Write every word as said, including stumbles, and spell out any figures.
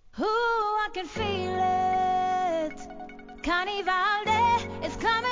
Ooh, I can feel it. Carnival day is coming.